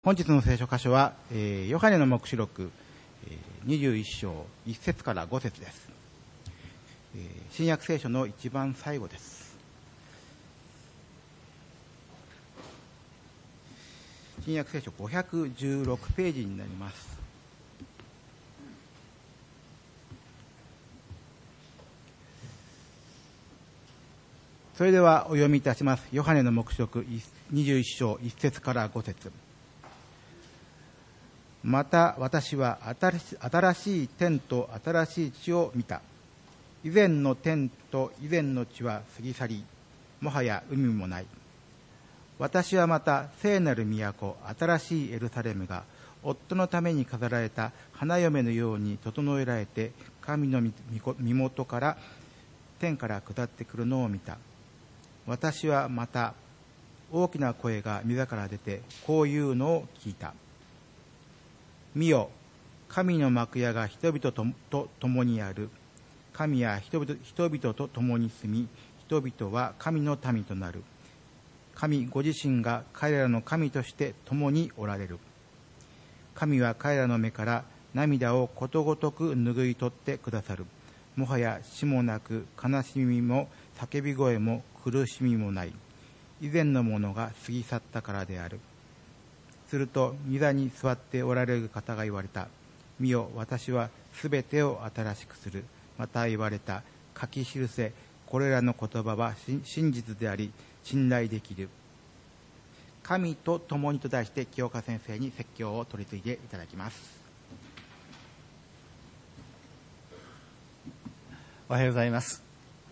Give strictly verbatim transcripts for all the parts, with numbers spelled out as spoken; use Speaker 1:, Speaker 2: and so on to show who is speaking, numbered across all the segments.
Speaker 1: 本日の聖書箇所は、えー、ヨハネの黙示録、えー、にじゅういっ章いち節からご節です、えー、新約聖書の一番最後です。新約聖書ごひゃくじゅうろくページになります。それではお読みいたします。ヨハネの黙示録にじゅういっ章いち節からご節。また私は新しい天と新しい地を見た。以前の天と以前の地は過ぎ去り、もはや海もない。私はまた聖なる都、新しいエルサレムが夫のために飾られた花嫁のように整えられて、神の身元から天から下ってくるのを見た。私はまた大きな声が御座から出てこういうのを聞いた。見よ、神の幕屋が人々とと共にある。神は人々、人々と共に住み、人々は神の民となる。神ご自身が彼らの神として共におられる。神は彼らの目から涙をことごとく拭い取ってくださる。もはや死もなく、悲しみも叫び声も苦しみもない。以前のものが過ぎ去ったからである。すると御座に座っておられる方が言われた。見よ、私はすべてを新しくする。また言われた。書き記せ、これらの言葉は真実であり信頼できる。神と共にと題して清岡先生に説教を取り次いでいただきます。
Speaker 2: おはようございます。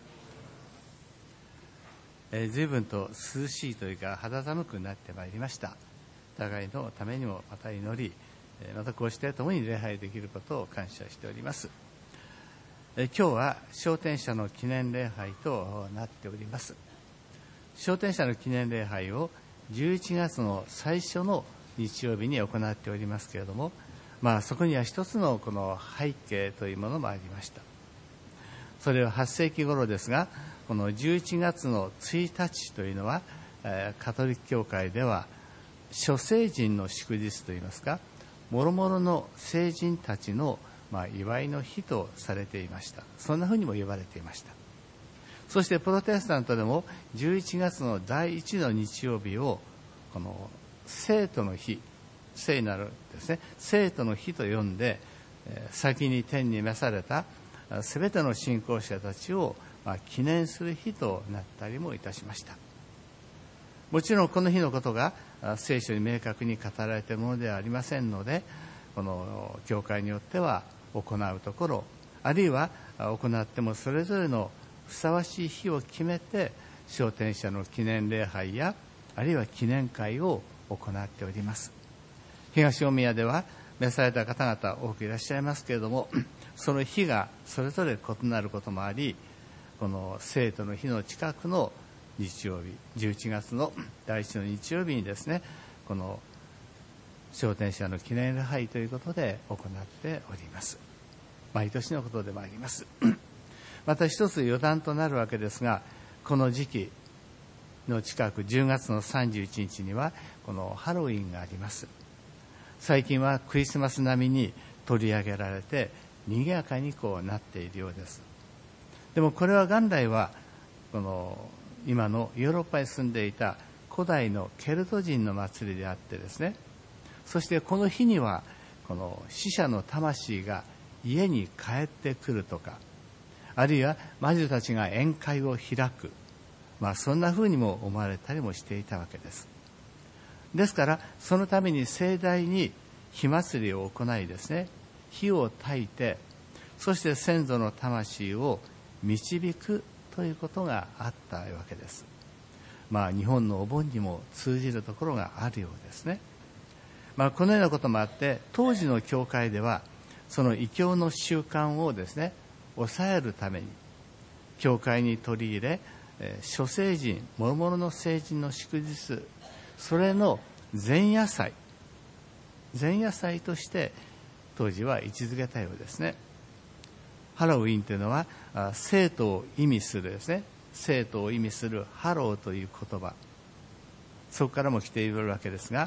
Speaker 2: えー、随分と涼しいというか肌寒くなってまいりました。互いのためにもまた祈り、またこうして共に礼拝できることを感謝しております。え今日は昇天者の記念礼拝となっております。昇天者の記念礼拝をじゅういちがつの最初の日曜日に行っておりますけれども、まあそこには一つのこの背景というものもありました。それははっ世紀頃ですが、このじゅういちがつのついたちというのは、えカトリック教会では諸聖人の祝日といいますか、もろもろの聖人たちの、まあ、祝いの日とされていました。そんなふうにも言われていました。そしてプロテスタントでもじゅういちがつのだいいちの日曜日をこの聖徒の日、聖なるですね、聖徒の日と呼んで、先に天に召されたすべての信仰者たちを、まあ、記念する日となったりもいたしました。もちろんこの日のことが聖書に明確に語られているものではありませんので、この教会によっては行うところ、あるいは行ってもそれぞれのふさわしい日を決めて昇天者の記念礼拝やあるいは記念会を行っております。東大宮では召された方々多くいらっしゃいますけれども、その日がそれぞれ異なることもあり、この聖徒の日の近くの日曜日、じゅういちがつのだいいちの日曜日にですね、この昇天者の記念礼拝ということで行っております。毎年のことでもあります。また一つ余談となるわけですが、この時期の近くじゅうがつのさんじゅういちにちにはこのハロウィンがあります。最近はクリスマス並みに取り上げられて賑やかにこうなっているようです。でもこれは元来はこの今のヨーロッパに住んでいた古代のケルト人の祭りであってですね、そしてこの日にはこの死者の魂が家に帰ってくるとか、あるいは魔女たちが宴会を開く、まあそんな風にも思われたりもしていたわけです。ですからそのために盛大に火祭りを行いですね、火を焚いて、そして先祖の魂を導くということがあったわけです。まあ日本のお盆にも通じるところがあるようですね。まあこのようなこともあって、当時の教会ではその異教の習慣をですね抑えるために教会に取り入れ、えー、諸聖人、もろもろの聖人の祝日、それの前夜祭前夜祭として当時は位置づけたようですね。ハロウィンというのは生徒を意味するですね、生徒を意味するハローという言葉、そこからも来ているわけですが、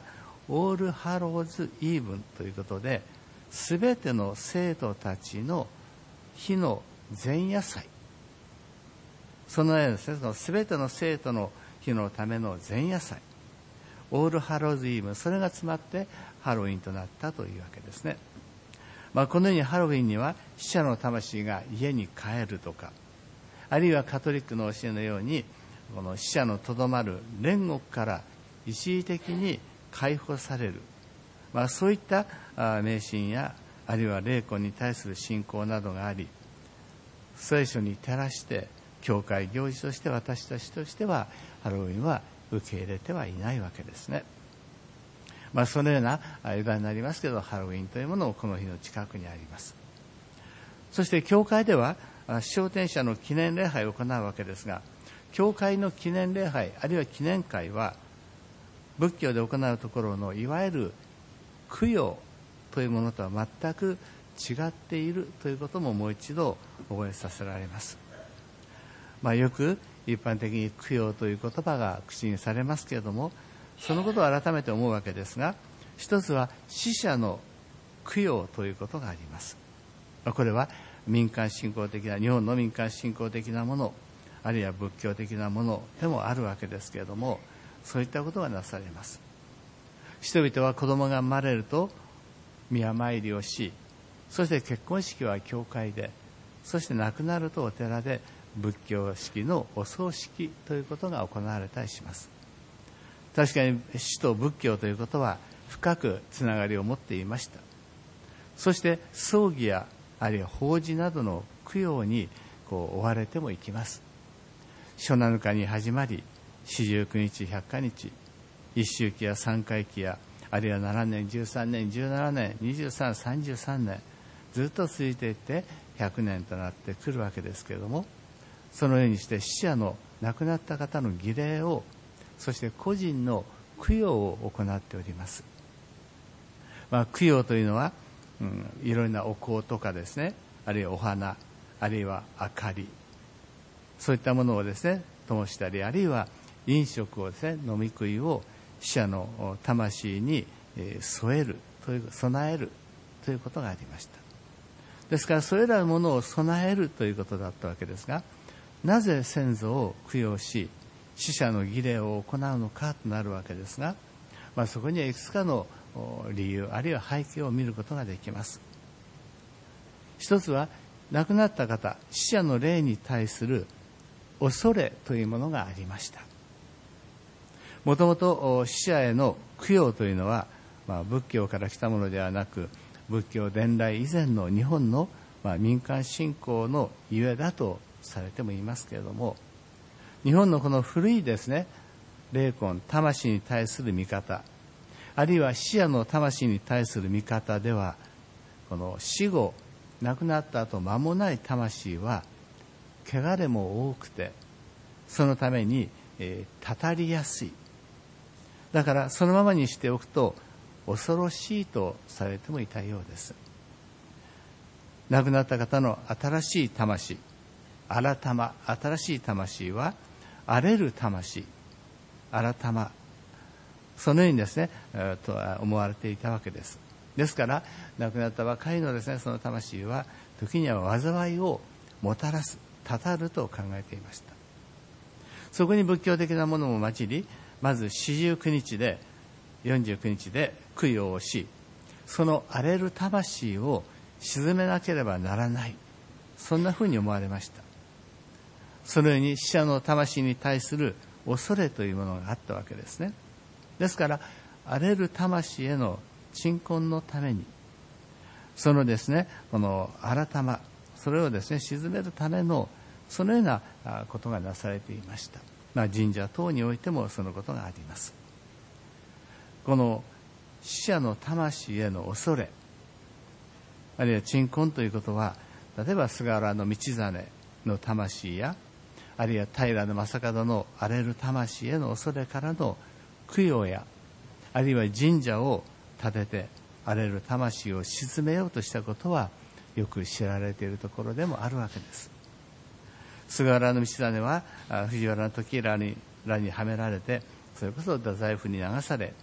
Speaker 2: オールハローズイーブンということで、すべての生徒たちの日の前夜祭、そのようにですね、そのすべての生徒の日のための前夜祭、オールハローズイーブン、それが詰まってハロウィンとなったというわけですね。まあ、このようにハロウィンには死者の魂が家に帰るとか、あるいはカトリックの教えのようにこの死者のとどまる煉獄から一時的に解放される、まあ、そういった迷信やあるいは霊魂に対する信仰などがあり、聖書に照らして教会行事として私たちとしてはハロウィンは受け入れてはいないわけですね。まあ、そのような余談になりますけど、ハロウィンというものをこの日の近くにあります。そして教会では昇天者の記念礼拝を行うわけですが、教会の記念礼拝あるいは記念会は仏教で行うところのいわゆる供養というものとは全く違っているということももう一度覚えさせられます。まあ、よく一般的に供養という言葉が口にされますけれども、そのことを改めて思うわけですが、一つは死者の供養ということがあります。これは民間信仰的な、日本の民間信仰的なもの、あるいは仏教的なものでもあるわけですけれども、そういったことがなされます。人々は子供が生まれると宮参りをし、そして結婚式は教会で、そして亡くなるとお寺で仏教式のお葬式ということが行われたりします。確かに死と仏教ということは深くつながりを持っていました。そして葬儀やあるいは法事などの供養にこう追われてもいきます。初七日に始まり、四十九日、百花日、一周期や三回忌や、あるいはななねん、じゅうさんねん、じゅうななねん、にじゅうさん、さんじゅうさんねん、ずっと続いていってひゃくねんとなってくるわけですけれども、そのようにして死者の亡くなった方の儀礼を、そして個人の供養を行っております。まあ、供養というのは、うん、いろいろなお香とかですね、あるいはお花、あるいは明かり、そういったものをですね灯したり、あるいは飲食をですね、飲み食いを死者の魂に添えるという、備えるということがありました。ですからそれらのものを備えるということだったわけですが、なぜ先祖を供養し死者の儀礼を行うのかとなるわけですが、まあ、そこにはいくつかの理由あるいは背景を見ることができます。一つは亡くなった方、死者の霊に対する恐れというものがありました。もともと死者への供養というのは、まあ、仏教から来たものではなく、仏教伝来以前の日本の、まあ、民間信仰のゆえだとされてもいますけれども、日本のこの古いですね、霊魂、魂に対する見方、あるいは死者の魂に対する見方では、この死後、亡くなった後間もない魂は汚れも多くて、そのために、えー、たたりやすい。だからそのままにしておくと恐ろしいとされてもいたようです。亡くなった方の新しい魂、新たま、新しい魂は荒れる魂、新たま、そのようにですね、えー、と思われていたわけです。ですから亡くなったばかりのですね、その魂は時には災いをもたらす、たたると考えていました。そこに仏教的なものも混じり、まず四十九日でよんじゅうくにちで供養をし、その荒れる魂を鎮めなければならない、そんなふうに思われました。そのように死者の魂に対する恐れというものがあったわけですね。ですから荒れる魂への鎮魂のために、そのですね、この改ま、それをですね鎮めるためのそのようなことがなされていました。まあ、神社等においてもそのことがあります。この死者の魂への恐れ、あるいは鎮魂ということは、例えば菅原道真の魂や、あるいは平将門の荒れる魂への恐れからの供養や、あるいは神社を建てて荒れる魂を鎮めようとしたことはよく知られているところでもあるわけです。菅原道真は藤原時らにらにはめられて、それこそ太宰府に流され、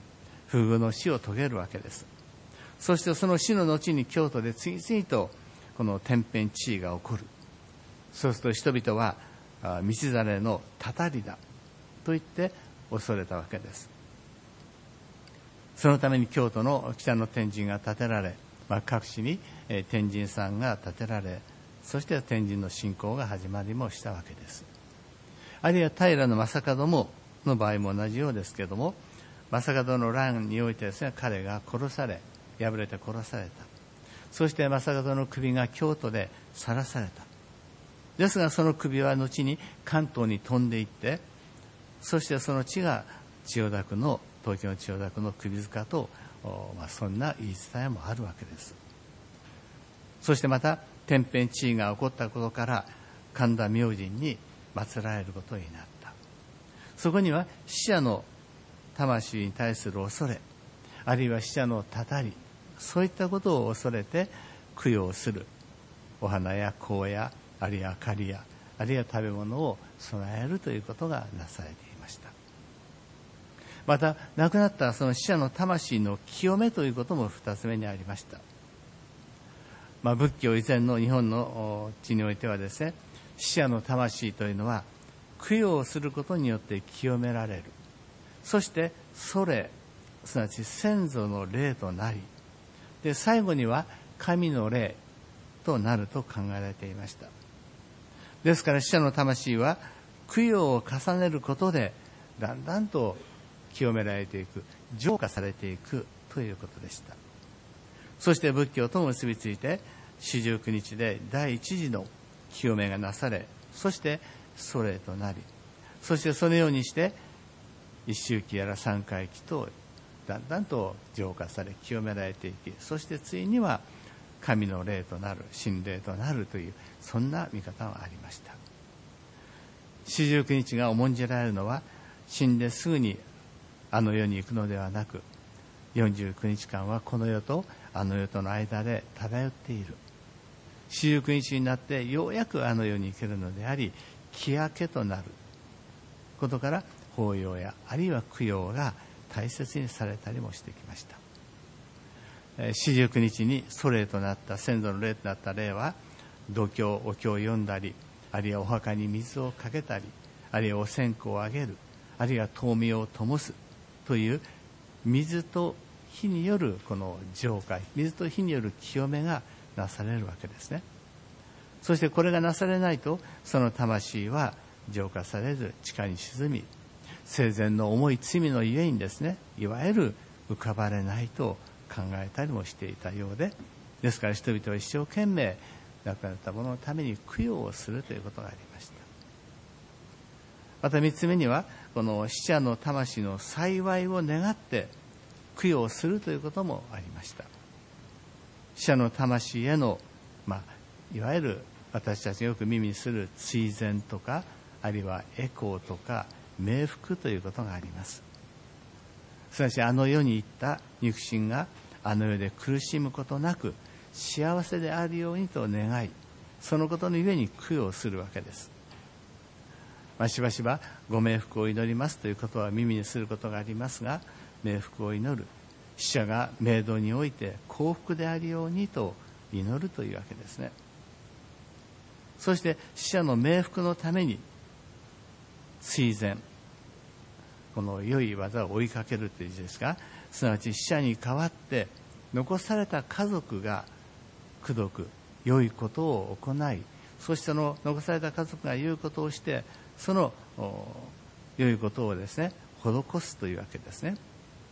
Speaker 2: 不遇の死を遂げるわけです。そしてその死の後に京都で次々とこの天変地異が起こる。そうすると人々は道真のたたりだと言って恐れたわけです。そのために京都の北の天神が建てられ、まあ、各地に天神さんが建てられ、そして天神の信仰が始まりもしたわけです。あるいは平将門もの場合も同じようですけれども、将門の乱においてですね、彼が殺され、敗れて殺された。そして将門の首が京都で晒された。ですがその首は後に関東に飛んでいって、そしてその地が千代田区の東京の千代田区の首塚と、まあ、そんな言い伝えもあるわけです。そしてまた天変地異が起こったことから神田明神に祀られることになった。そこには死者の魂に対する恐れ、あるいは死者のたたり、そういったことを恐れて供養するお花や香や、あるいは明かりや、あるいは食べ物を備えるということがなされていました。また亡くなったその死者の魂の清めということも二つ目にありました。まあ、仏教以前の日本の地においてはですね、死者の魂というのは供養することによって清められる。そして祖霊、すなわち先祖の霊となり、で最後には神の霊となると考えられていました。ですから死者の魂は供養を重ねることでだんだんと清められていく、浄化されていくということでした。そして仏教と結びついて四十九日で第一次の清めがなされ、そして祖霊となり、そしてそのようにして一周期やら三回期とだんだんと浄化され清められていき、そしてついには神の霊となる、神霊となるという、そんな見方がありました。四十九日が重んじられるのは、死んですぐにあの世に行くのではなく、四十九日間はこの世とあの世との間で漂っている。四十九日になってようやくあの世に行けるのであり、気明けとなることから法要やあるいは供養が大切にされたりもしてきました。四十九日に祖霊となった先祖の霊となった霊は、度胸お経を読んだり、あるいはお墓に水をかけたり、あるいはお線香をあげる、あるいは灯明を灯すという水と火によるこの浄化、水と火による清めがなされるわけですね。そしてこれがなされないと、その魂は浄化されず地下に沈み、生前の重い罪のゆえにですね、いわゆる浮かばれないと考えたりもしていたようで、ですから人々は一生懸命亡くなった者のために供養をするということがありました。また三つ目には、この死者の魂の幸いを願って供養するということもありました。死者の魂への、まあ、いわゆる私たちがよく耳にする追善とか、あるいは回向とか冥福ということがあります。すなわちあの世に行った肉親があの世で苦しむことなく幸せであるようにと願い、そのことのゆえに供養するわけです。まあ、しばしばご冥福を祈りますということは耳にすることがありますが、冥福を祈る、死者が冥土において幸福であるようにと祈るというわけですね。そして死者の冥福のために追善、この良い技を追いかけるという字ですが、すなわち死者に代わって残された家族が功徳、良いことを行い、そしてその残された家族が良いことをして、その良いことをですね、施すというわけですね。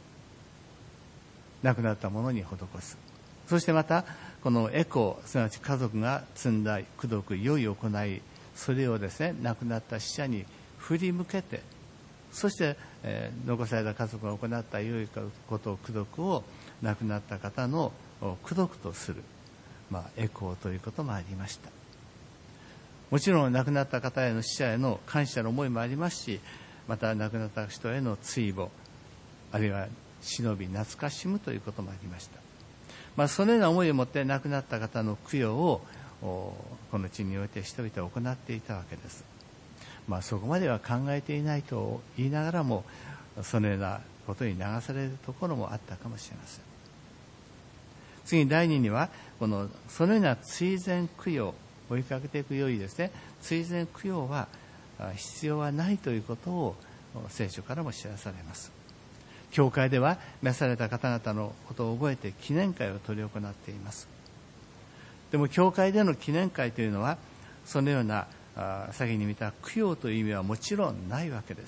Speaker 2: 亡くなった者に施す。そしてまたこの回向、すなわち家族が積んだ功徳、良い行い、それをですね、亡くなった死者に振り向けて、そして、えー、残された家族が行った良いこと、功徳を亡くなった方の功徳とする、まあ、回向ということもありました。もちろん亡くなった方への死者への感謝の思いもありますし、また亡くなった人への追悼、あるいは忍び懐かしむということもありました。まあ、そのような思いを持って亡くなった方の供養をこの地において人々は行っていたわけです。まあ、そこまでは考えていないと言いながらも、そのようなことに流されるところもあったかもしれません。次にだいにには、このそのような追善供養、追いかけていくようにですね、追善供養は必要はないということを聖書からも知らされます。教会では召された方々のことを覚えて記念会を執り行っています。でも教会での記念会というのは、そのような先に見た供養という意味はもちろんないわけです。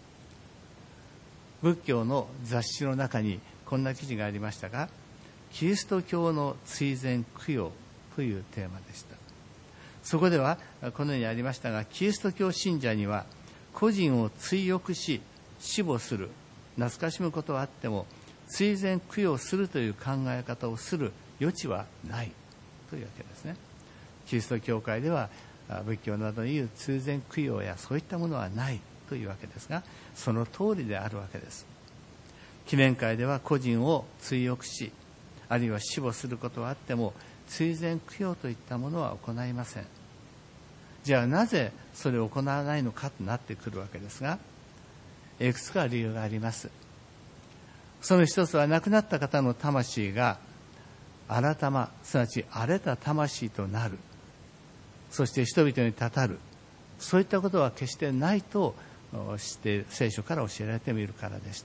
Speaker 2: 仏教の雑誌の中にこんな記事がありましたが、キリスト教の追善供養というテーマでした。そこではこのようにありましたが、キリスト教信者には個人を追憶し死母する、懐かしむことはあっても追善供養するという考え方をする余地はないというわけですね。キリスト教会では仏教などにいう追善供養やそういったものはないというわけですが、その通りであるわけです。記念会では個人を追憶し、あるいは死母することはあっても追善供養といったものは行いません。じゃあなぜそれを行わないのかとなってくるわけですが、いくつか理由があります。その一つは、亡くなった方の魂が改ま、すなわち荒れた魂となる、そして人々にたたる、そういったことは決してないとして聖書から教えられているからでした。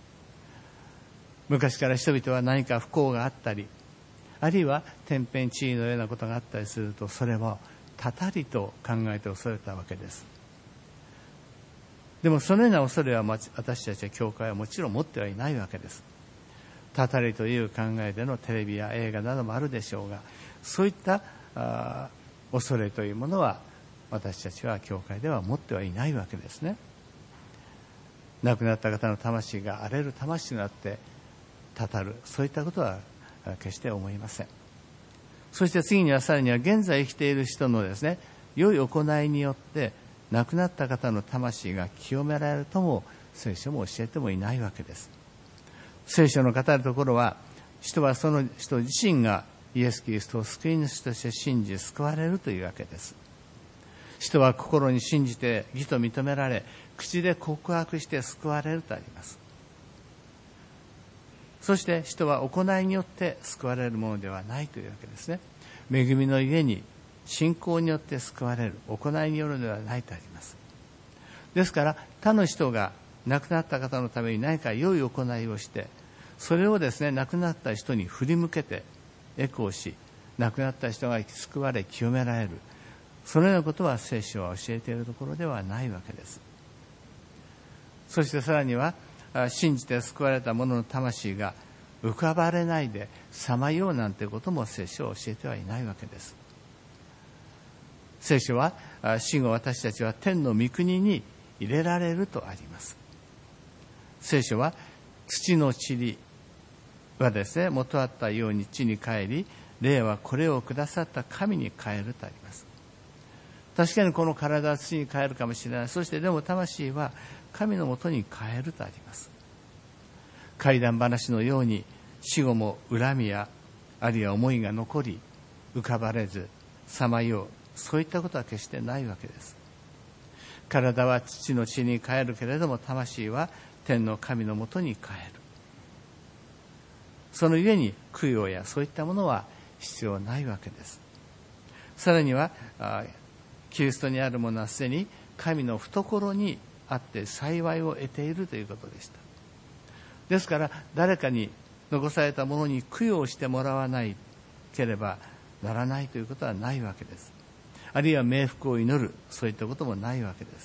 Speaker 2: 昔から人々は何か不幸があったり、あるいは天変地異のようなことがあったりすると、それはたたりと考えて恐れたわけです。でもそのような恐れは私たちは教会はもちろん持ってはいないわけです。たたりという考えでのテレビや映画などもあるでしょうが、そういったあ恐れというものは私たちは教会では持ってはいないわけですね。亡くなった方の魂が荒れる魂となってたたる、そういったことは決して思いません。そして次にはさらには現在生きている人のですね、良い行いによって亡くなった方の魂が清められるとも聖書も教えてもいないわけです。聖書の語るところは、人はその人自身がイエス・キリストを救い主として信じ救われるというわけです。人は心に信じて義と認められ、口で告白して救われるとあります。そして人は行いによって救われるものではないというわけですね。恵みの家に信仰によって救われる、行いによるのではないとあります。ですから他の人が亡くなった方のために何か良い行いをして、それをですね、亡くなった人に振り向けてエコーし、亡くなった人が救われ清められる、そのようなことは聖書は教えているところではないわけです。そしてさらには、信じて救われた者の魂が浮かばれないでさまようなんてことも聖書は教えてはいないわけです。聖書は死後私たちは天の御国に入れられるとあります。聖書は土の塵はですね、元あったように地に帰り、霊はこれをくださった神に帰るとあります。確かにこの体は土に帰るかもしれない。そしてでも魂は神のもとに帰るとあります。怪談話のように死後も恨みやあるいは思いが残り、浮かばれずさまよう、そういったことは決してないわけです。体は土の地に帰るけれども、魂は天の神のもとに帰る。そのゆえに供養やそういったものは必要ないわけです。さらにはキリストにあるものはすでに神の懐にあって幸いを得ているということでした。ですから誰かに残されたものに供養してもらわないければならないということはないわけです。あるいは冥福を祈る、そういったこともないわけです。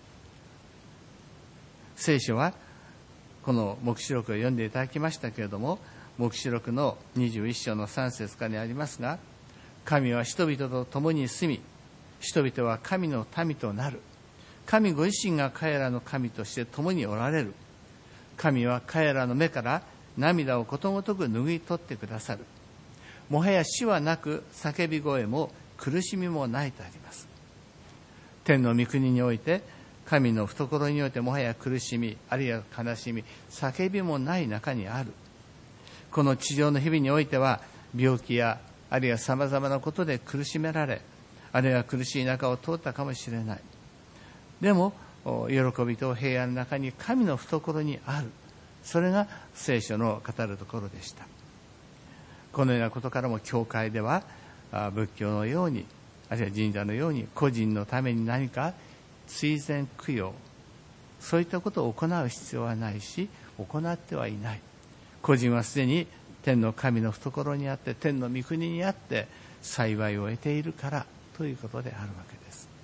Speaker 2: 聖書はこの黙示録を読んでいただきましたけれども、黙示録のにじゅういっ章のさん節からにありますが、神は人々と共に住み、人々は神の民となる。神ご自身が彼らの神として共におられる。神は彼らの目から涙をことごとく拭い取ってくださる。もはや死はなく、叫び声も苦しみもないとあります。天の御国において、神の懐においてもはや苦しみ、あるいは悲しみ、叫びもない中にある。この地上の日々においては、病気やあるいはさまざまなことで苦しめられ、あるいは苦しい中を通ったかもしれない。でも喜びと平安の中に神の懐にある、 それが聖書の語るところでした。このようなことからも教会では仏教のように、あるいは神社のように個人のために何か追善供養、そういったことを行う必要はないし、行ってはいない。個人はすでに天の神の懐にあって、天の御国にあって幸いを得ているからということであるわけ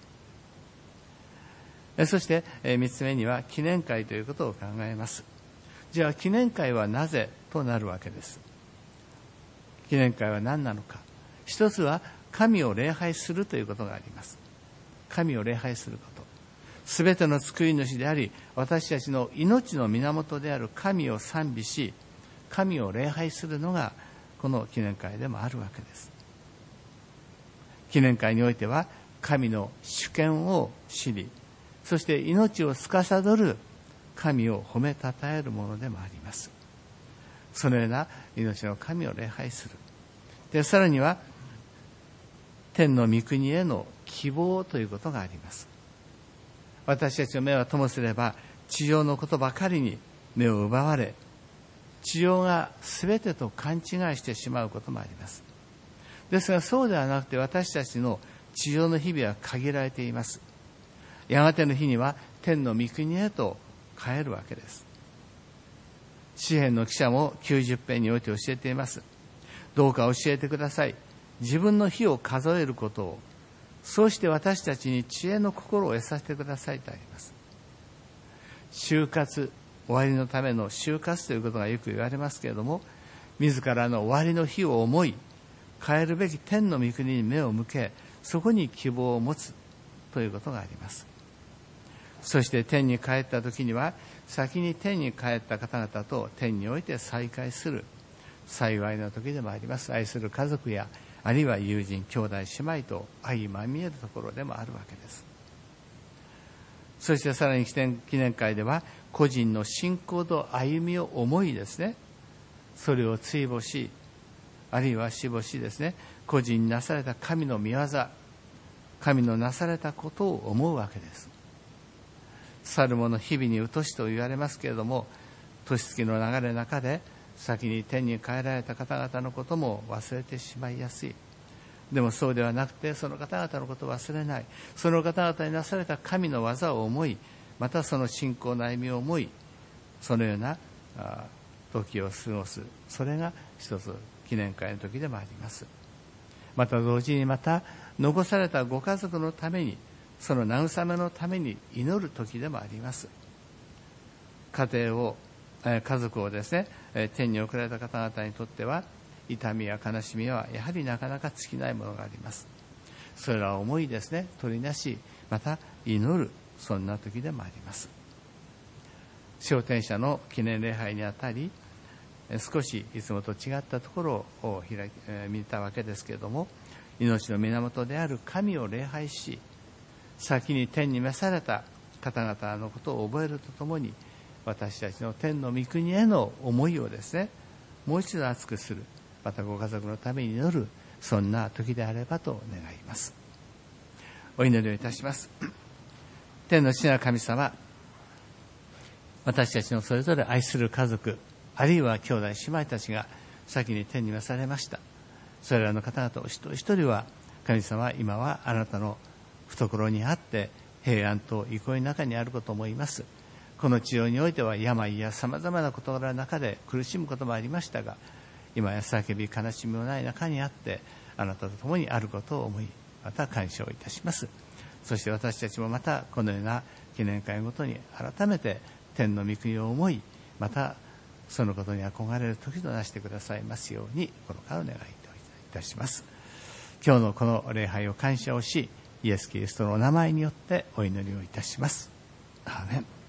Speaker 2: です。そして三つ目には記念会ということを考えます。じゃあ記念会はなぜとなるわけです。記念会は何なのか。一つは神を礼拝するということがあります。神を礼拝すること。すべての救い主であり、私たちの命の源である神を賛美し、神を礼拝するのがこの記念会でもあるわけです。記念会においては神の主権を知り、そして命を司る神を褒めたたえるものでもあります。そのような命の神を礼拝する。で、さらには天の御国への希望ということがあります。私たちの目はともすれば地上のことばかりに目を奪われ、地上が全てと勘違いしてしまうこともあります。ですがそうではなくて、私たちの地上の日々は限られています。やがての日には天の御国へと帰るわけです。詩編の記者もきゅうじゅっぺんにおいて教えています。どうか教えてください。自分の日を数えることを、そうして私たちに知恵の心を得させてくださいとあります。終活、終わりのための終活ということがよく言われますけれども、自らの終わりの日を思い、帰るべき天の御国に目を向け、そこに希望を持つということがあります。そして天に帰った時には、先に天に帰った方々と天において再会する幸いな時でもあります。愛する家族や、あるいは友人、兄弟姉妹と相まみえるところでもあるわけです。そしてさらに記念、記念会では個人の信仰と歩みを思いですね、それを追慕し、あるいはしぼしですね、個人になされた神の御業、神のなされたことを思うわけです。去る者日々に疎しと言われますけれども、年月の流れの中で先に天に帰られた方々のことも忘れてしまいやすい。でもそうではなくて、その方々のことを忘れない、その方々になされた神の技を思い、またその信仰の歩みを思い、そのような時を過ごす、それが一つ記念会の時でもあります。また同時に、また残されたご家族のために、その慰めのために祈る時でもあります。家庭を、家族をですね、天に送られた方々にとっては、痛みや悲しみはやはりなかなか尽きないものがあります。それらを思いですね、取りなし、また祈る、そんな時でもあります。昇天者の記念礼拝にあたり、少しいつもと違ったところを開き、えー、見たわけですけれども、命の源である神を礼拝し、先に天に召された方々のことを覚えるとともに、私たちの天の御国への思いをですね、もう一度熱くする、またご家族のために祈る、そんな時であればと願います。お祈りをいたします。天の父なる神様、私たちのそれぞれ愛する家族、あるいは兄弟姉妹たちが先に天に召されました。それらの方々お一人一人は、神様、今はあなたの懐にあって平安と憩いの中にあることを思います。この地上においては病やさまざまな事柄の中で苦しむこともありましたが、今や叫び悲しみもない中にあってあなたと共にあることを思い、また感謝をいたします。そして私たちもまたこのような記念会ごとに改めて天の御国を思い、またそのことに憧れる時となしてくださいますように心からお願いいたします。今日のこの礼拝を感謝をし、イエス・キリストのお名前によってお祈りをいたします。アーメン。